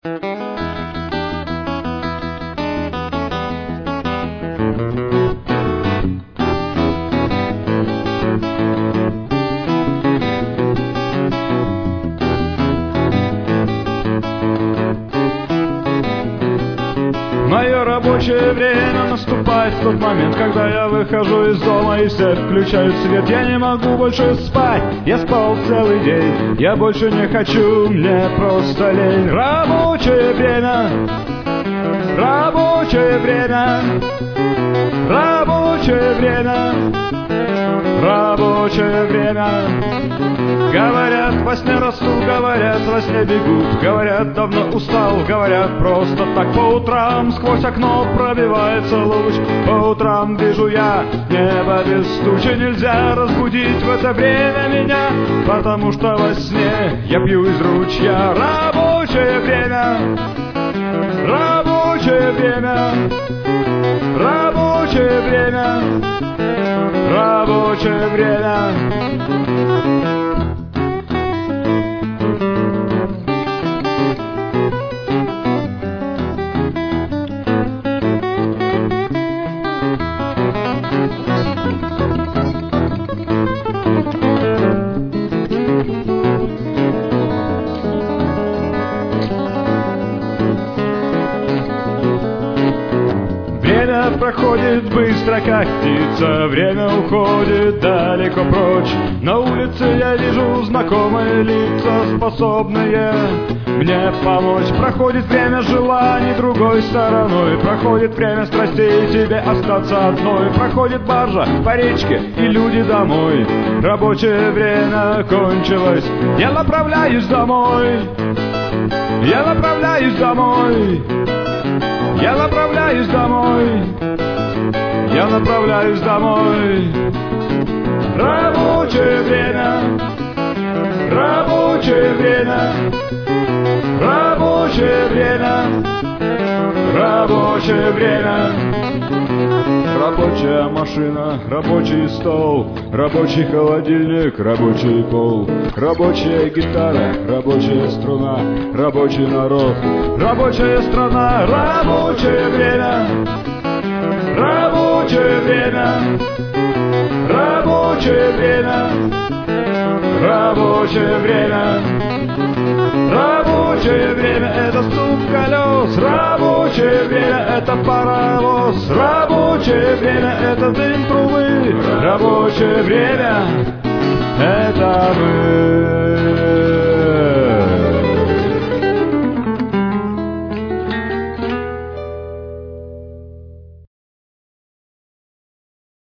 Мое рабочее время наступает в тот момент, когда я выхожу из дома и все включают свет. Я не могу больше спать, я спал целый день. Я больше не хочу, мне просто лень. Рабочее время, рабочее время, рабочее время, рабочее время. Говорят, во сне расту, говорят, во сне бегут. Говорят, давно устал, говорят, просто так. По утрам сквозь окно пробивается луч. По утрам вижу я небо без тучи. Нельзя разбудить в это время меня, потому что во сне я пью из ручья. Рабочее время, рабочее время, рабочее время, рабочее время. Время проходит быстро, как птица, время уходит далеко прочь. На улице я вижу знакомые лица, способные мне помочь. Проходит время желаний другой стороной, проходит время страстей, тебе остаться одной. Проходит баржа по речке и люди домой. Рабочее время кончилось, я направляюсь домой. Я направляюсь домой. Я направляюсь домой. Я направляюсь домой. Рабочее время, рабочее время, рабочее время, рабочее время. Рабочая машина, рабочий стол, рабочий холодильник, рабочий пол, рабочая гитара, рабочая струна, рабочий народ, рабочая страна. Рабочее время, рабочее время, рабочее время, рабочее время. Рабочее время — это стук колес, рабочее время — это паровоз, рабочее время — это дым трубы, рабочее время — это мы.